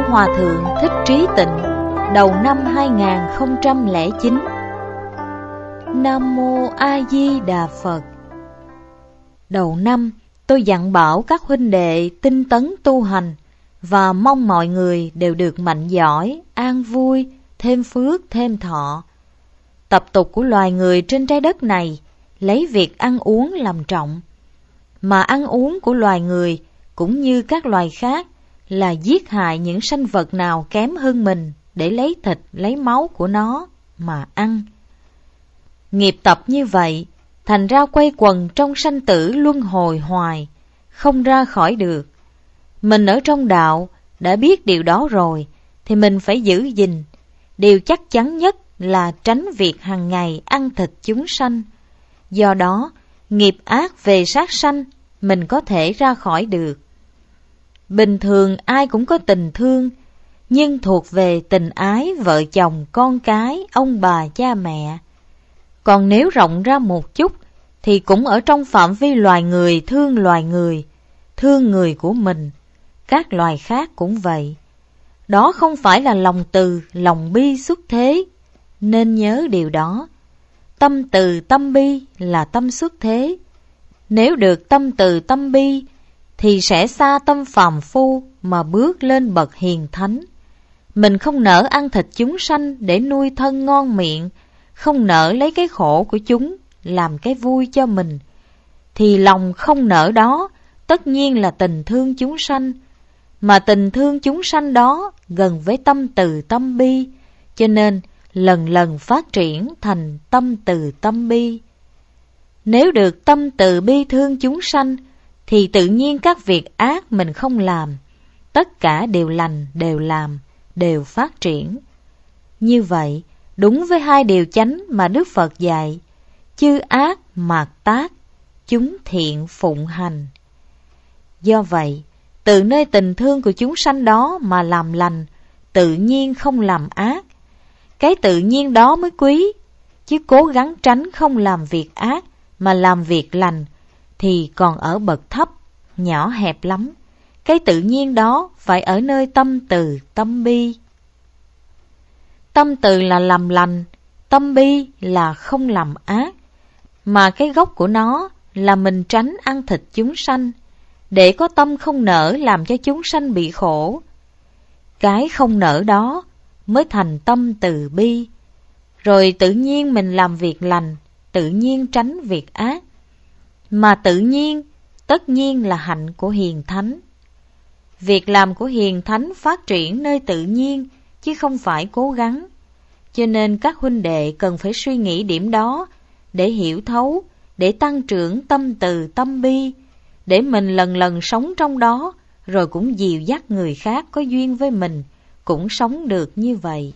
Hòa Thượng Thích Trí Tịnh, đầu năm 2009. Nam Mô A Di Đà Phật. Đầu năm, tôi dặn bảo các huynh đệ tinh tấn tu hành và mong mọi người đều được mạnh giỏi, an vui, thêm phước, thêm thọ. Tập tục của loài người trên trái đất này lấy việc ăn uống làm trọng, mà ăn uống của loài người cũng như các loài khác là giết hại những sanh vật nào kém hơn mình để lấy thịt, lấy máu của nó mà ăn. Nghiệp tập như vậy, thành ra quay quần trong sanh tử luân hồi hoài, không ra khỏi được. Mình ở trong đạo đã biết điều đó rồi, thì mình phải giữ gìn. Điều chắc chắn nhất là tránh việc hàng ngày ăn thịt chúng sanh. Do đó, nghiệp ác về sát sanh mình có thể ra khỏi được. Bình thường ai cũng có tình thương, nhưng thuộc về tình ái vợ chồng, con cái, ông bà, cha mẹ. Còn nếu rộng ra một chút, thì cũng ở trong phạm vi loài người, thương người của mình. Các loài khác cũng vậy. Đó không phải là lòng từ, lòng bi xuất thế, nên nhớ điều đó. Tâm từ tâm bi là tâm xuất thế. Nếu được tâm từ tâm bi, thì sẽ xa tâm phàm phu mà bước lên bậc hiền thánh. Mình không nỡ ăn thịt chúng sanh để nuôi thân ngon miệng, không nỡ lấy cái khổ của chúng làm cái vui cho mình, thì lòng không nỡ đó tất nhiên là tình thương chúng sanh. Mà tình thương chúng sanh đó gần với tâm từ tâm bi, cho nên lần lần phát triển thành tâm từ tâm bi. Nếu được tâm từ bi thương chúng sanh, thì tự nhiên các việc ác mình không làm, tất cả đều lành, đều làm, đều phát triển. Như vậy, đúng với hai điều chánh mà Đức Phật dạy: chư ác mạt tác, chúng thiện phụng hành. Do vậy, từ nơi tình thương của chúng sanh đó mà làm lành, tự nhiên không làm ác. Cái tự nhiên đó mới quý, chứ cố gắng tránh không làm việc ác mà làm việc lành thì còn ở bậc thấp, nhỏ hẹp lắm. Cái tự nhiên đó phải ở nơi tâm từ tâm bi. Tâm từ là làm lành, tâm bi là không làm ác. Mà cái gốc của nó là mình tránh ăn thịt chúng sanh, để có tâm không nỡ làm cho chúng sanh bị khổ. Cái không nỡ đó mới thành tâm từ bi. Rồi tự nhiên mình làm việc lành, tự nhiên tránh việc ác. Mà tự nhiên, tất nhiên là hạnh của hiền thánh. Việc làm của hiền thánh phát triển nơi tự nhiên, chứ không phải cố gắng. Cho nên các huynh đệ cần phải suy nghĩ điểm đó, để hiểu thấu, để tăng trưởng tâm từ tâm bi, để mình lần lần sống trong đó, rồi cũng dìu dắt người khác có duyên với mình, cũng sống được như vậy.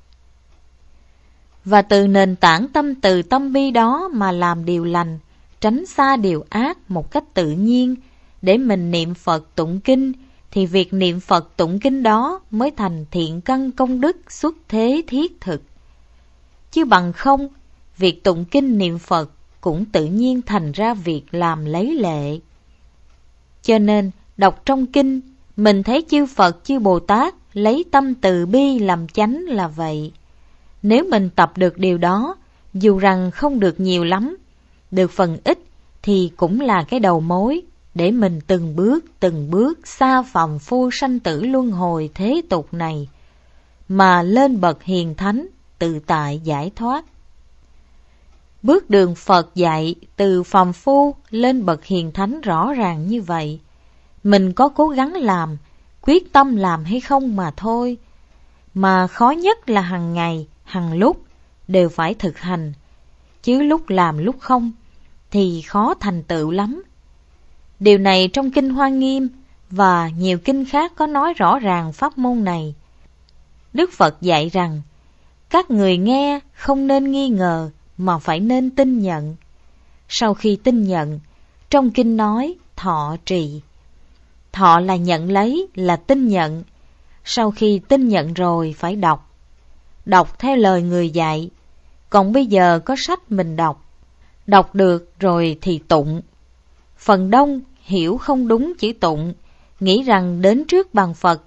Và từ nền tảng tâm từ tâm bi đó mà làm điều lành, tránh xa điều ác một cách tự nhiên, để mình niệm Phật tụng kinh, thì việc niệm Phật tụng kinh đó mới thành thiện căn công đức xuất thế thiết thực. Chứ bằng không, việc tụng kinh niệm Phật cũng tự nhiên thành ra việc làm lấy lệ. Cho nên, đọc trong kinh, mình thấy chư Phật, chư Bồ Tát lấy tâm từ bi làm chánh là vậy. Nếu mình tập được điều đó, dù rằng không được nhiều lắm, được phần ít, thì cũng là cái đầu mối, để mình từng bước xa phàm phu sanh tử luân hồi thế tục này, mà lên bậc hiền thánh, tự tại giải thoát. Bước đường Phật dạy từ phàm phu lên bậc hiền thánh rõ ràng như vậy. Mình có cố gắng làm, quyết tâm làm hay không mà thôi. Mà khó nhất là hàng ngày, hàng lúc đều phải thực hành, chứ lúc làm lúc không thì khó thành tựu lắm. Điều này trong Kinh Hoa Nghiêm và nhiều kinh khác có nói rõ ràng pháp môn này. Đức Phật dạy rằng, các người nghe không nên nghi ngờ mà phải nên tin nhận. Sau khi tin nhận, trong kinh nói thọ trì. Thọ là nhận lấy, là tin nhận. Sau khi tin nhận rồi phải đọc. Đọc theo lời người dạy. Còn bây giờ có sách mình đọc. Đọc được rồi thì tụng. Phần đông hiểu không đúng chữ tụng, nghĩ rằng đến trước bàn Phật đọc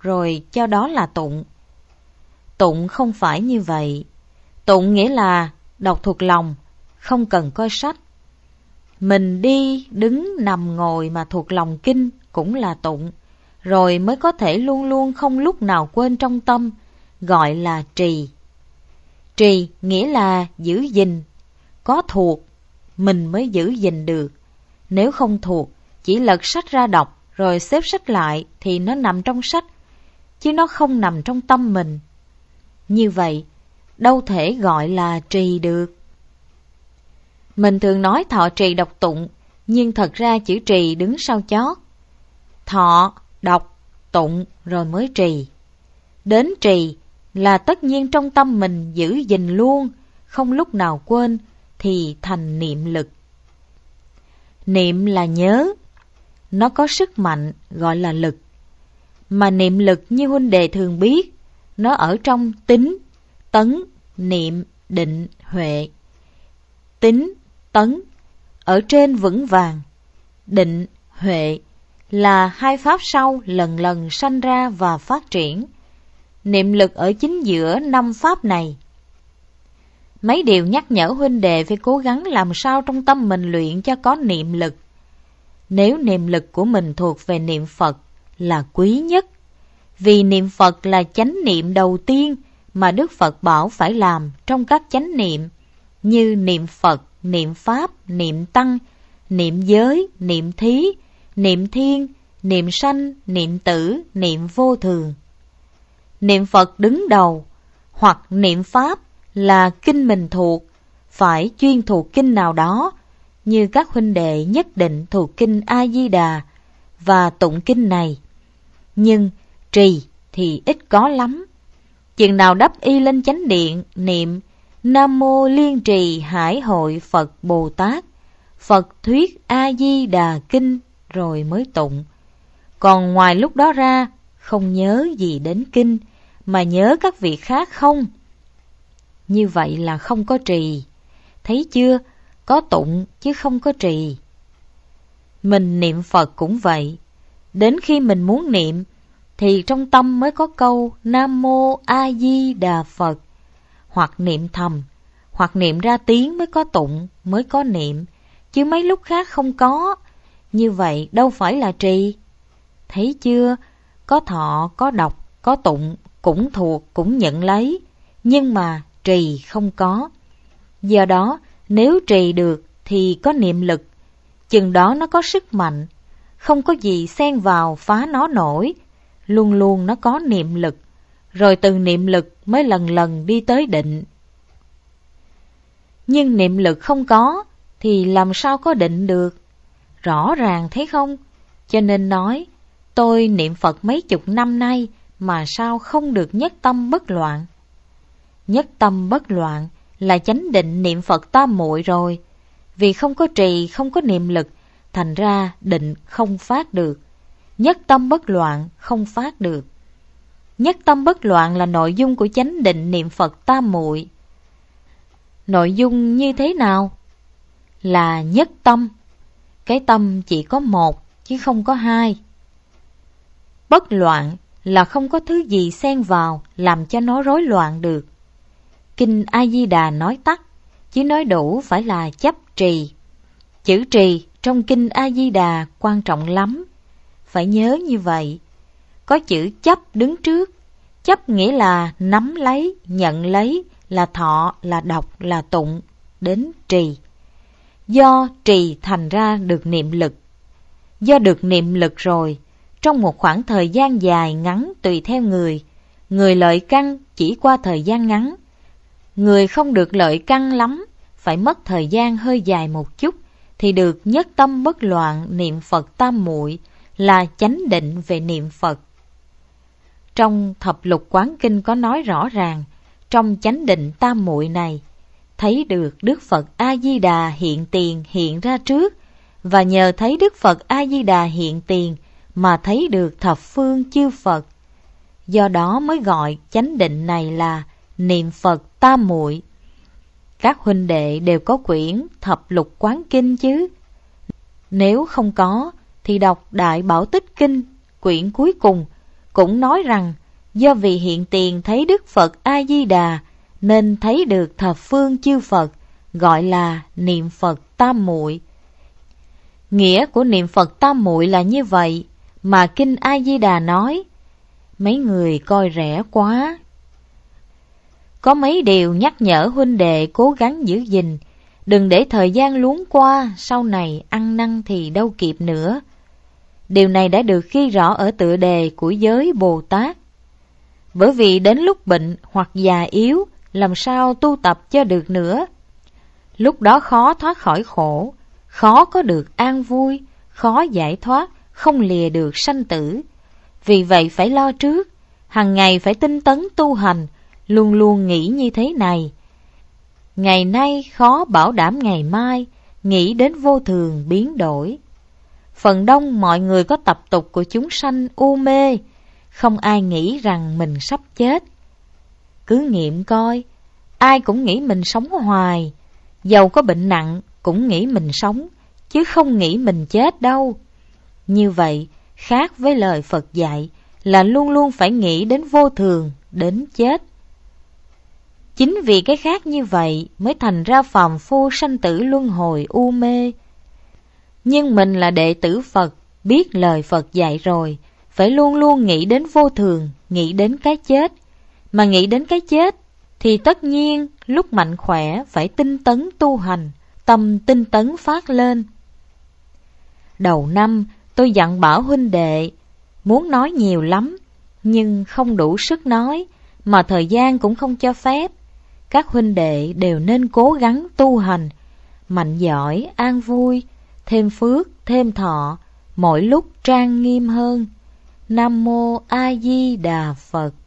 rồi cho đó là tụng. Tụng không phải như vậy. Tụng nghĩa là đọc thuộc lòng, không cần coi sách. Mình đi, đứng, nằm, ngồi mà thuộc lòng kinh cũng là tụng, rồi mới có thể luôn luôn không lúc nào quên trong tâm, gọi là trì. Trì nghĩa là giữ gìn, có thuộc, mình mới giữ gìn được. Nếu không thuộc, chỉ lật sách ra đọc, rồi xếp sách lại thì nó nằm trong sách, chứ nó không nằm trong tâm mình. Như vậy, đâu thể gọi là trì được. Mình thường nói thọ trì đọc tụng, nhưng thật ra chữ trì đứng sau chót. Thọ, đọc, tụng rồi mới trì. Đến trì là tất nhiên trong tâm mình giữ gìn luôn, không lúc nào quên, thì thành niệm lực. Niệm là nhớ, nó có sức mạnh gọi là lực. Mà niệm lực như huynh đệ thường biết, nó ở trong tín, tấn, niệm, định, huệ. Tín, tấn, ở trên vững vàng. Định, huệ là hai pháp sau lần lần sanh ra và phát triển. Niệm lực ở chính giữa năm pháp này. Mấy điều nhắc nhở huynh đệ phải cố gắng làm sao trong tâm mình luyện cho có niệm lực. Nếu niệm lực của mình thuộc về niệm Phật là quý nhất, vì niệm Phật là chánh niệm đầu tiên mà Đức Phật bảo phải làm trong các chánh niệm, như niệm Phật, niệm Pháp, niệm Tăng, niệm giới, niệm thí, niệm thiên, niệm sanh, niệm tử, niệm vô thường. Niệm Phật đứng đầu, hoặc niệm Pháp là kinh mình thuộc, phải chuyên thuộc kinh nào đó, như các huynh đệ nhất định thuộc kinh A-di-đà và tụng kinh này. Nhưng trì thì ít có lắm. Chừng nào đắp y lên chánh điện niệm Nam Mô Liên Trì Hải Hội Phật Bồ Tát, Phật Thuyết A-di-đà Kinh rồi mới tụng. Còn ngoài lúc đó ra, không nhớ gì đến kinh, mà nhớ các việc khác không. Như vậy là không có trì. Thấy chưa? Có tụng chứ không có trì. Mình niệm Phật cũng vậy. Đến khi mình muốn niệm, thì trong tâm mới có câu Nam Mô A Di Đà Phật. Hoặc niệm thầm, hoặc niệm ra tiếng mới có tụng, mới có niệm, chứ mấy lúc khác không có. Như vậy đâu phải là trì. Thấy chưa? Có thọ, có đọc, có tụng, cũng thuộc, cũng nhận lấy, nhưng mà trì không có. Do đó, nếu trì được thì có niệm lực, chừng đó nó có sức mạnh, không có gì xen vào phá nó nổi, luôn luôn nó có niệm lực, rồi từ niệm lực mới lần lần đi tới định. Nhưng niệm lực không có thì làm sao có định được? Rõ ràng thấy không? Cho nên nói, tôi niệm Phật mấy chục năm nay mà sao không được nhất tâm bất loạn? Nhất tâm bất loạn là chánh định niệm Phật tam muội rồi. Vì không có trì, không có niệm lực, thành ra định không phát được. Nhất tâm bất loạn không phát được. Nhất tâm bất loạn là nội dung của chánh định niệm Phật tam muội. Nội dung như thế nào? Là nhất tâm. Cái tâm chỉ có một, chứ không có hai. Bất loạn là không có thứ gì xen vào làm cho nó rối loạn được. Kinh A-di-đà nói tắt, chứ nói đủ phải là chấp trì. Chữ trì trong kinh A-di-đà quan trọng lắm, phải nhớ như vậy. Có chữ chấp đứng trước. Chấp nghĩa là nắm lấy, nhận lấy, là thọ, là đọc, là tụng, đến trì. Do trì thành ra được niệm lực. Do được niệm lực rồi, trong một khoảng thời gian dài ngắn tùy theo người, người lợi căn chỉ qua thời gian ngắn, người không được lợi căn lắm, phải mất thời gian hơi dài một chút, thì được nhất tâm bất loạn niệm Phật tam muội, là chánh định về niệm Phật. Trong thập lục quán kinh có nói rõ ràng, trong chánh định tam muội này, thấy được Đức Phật A-di-đà hiện tiền hiện ra trước, và nhờ thấy Đức Phật A-di-đà hiện tiền mà thấy được thập phương chư Phật. Do đó mới gọi chánh định này là niệm Phật tam muội. Các huynh đệ đều có quyển thập lục quán kinh chứ? Nếu không có thì đọc Đại Bảo Tích Kinh, quyển cuối cùng, cũng nói rằng do vì hiện tiền thấy Đức Phật A-di-đà nên thấy được thập phương chư Phật, gọi là niệm Phật tam muội. Nghĩa của niệm Phật tam muội là như vậy, mà Kinh A-di-đà nói, mấy người coi rẻ quá. Có mấy điều nhắc nhở huynh đệ cố gắng giữ gìn, đừng để thời gian luống qua, sau này ăn năn thì đâu kịp nữa. Điều này đã được ghi rõ ở tựa đề của giới Bồ Tát. Bởi vì đến lúc bệnh hoặc già yếu, làm sao tu tập cho được nữa. Lúc đó khó thoát khỏi khổ, khó có được an vui, khó giải thoát, không lìa được sanh tử. Vì vậy phải lo trước, hằng ngày phải tinh tấn tu hành, luôn luôn nghĩ như thế này. Ngày nay khó bảo đảm ngày mai, nghĩ đến vô thường biến đổi. Phần đông mọi người có tập tục của chúng sanh u mê, không ai nghĩ rằng mình sắp chết. Cứ nghiệm coi, ai cũng nghĩ mình sống hoài, dầu có bệnh nặng cũng nghĩ mình sống, chứ không nghĩ mình chết đâu. Như vậy, khác với lời Phật dạy là luôn luôn phải nghĩ đến vô thường, đến chết. Chính vì cái khác như vậy mới thành ra phàm phu sanh tử luân hồi u mê. Nhưng mình là đệ tử Phật, biết lời Phật dạy rồi, phải luôn luôn nghĩ đến vô thường, nghĩ đến cái chết. Mà nghĩ đến cái chết thì tất nhiên lúc mạnh khỏe phải tinh tấn tu hành, tâm tinh tấn phát lên. Đầu năm tôi dặn bảo huynh đệ, muốn nói nhiều lắm, nhưng không đủ sức nói, mà thời gian cũng không cho phép. Các huynh đệ đều nên cố gắng tu hành, mạnh giỏi, an vui, thêm phước, thêm thọ, mỗi lúc trang nghiêm hơn. Nam Mô A Di Đà Phật.